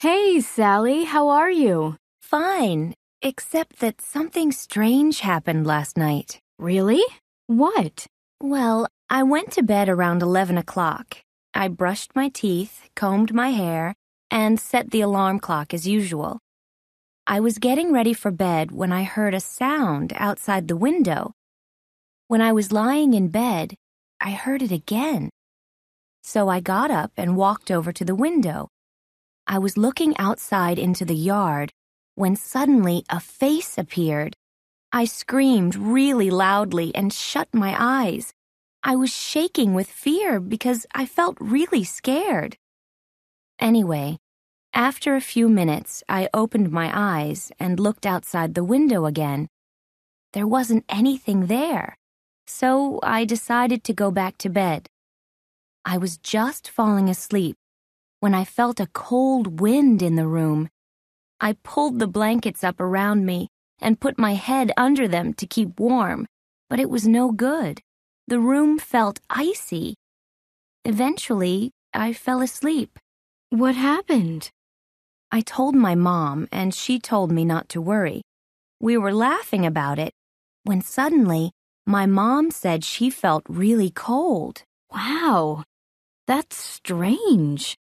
Hey, Sally, how are you? Fine, except that something strange happened last night. Really? What? Well, I went to bed around 11 o'clock. I brushed my teeth, combed my hair, and set the alarm clock as usual. I was getting ready for bed when I heard a sound outside the window. When I was lying in bed, I heard it again. So I got up and walked over to the window. I was looking outside into the yard when suddenly a face appeared. I screamed really loudly and shut my eyes. I was shaking with fear because I felt really scared. Anyway, after a few minutes, I opened my eyes and looked outside the window again. There wasn't anything there, so I decided to go back to bed. I was just falling asleep when I felt a cold wind in the room. I pulled the blankets up around me and put my head under them to keep warm, but it was no good. The room felt icy. Eventually, I fell asleep. What happened? I told my mom, and she told me not to worry. We were laughing about it when suddenly my mom said she felt really cold. Wow, that's strange.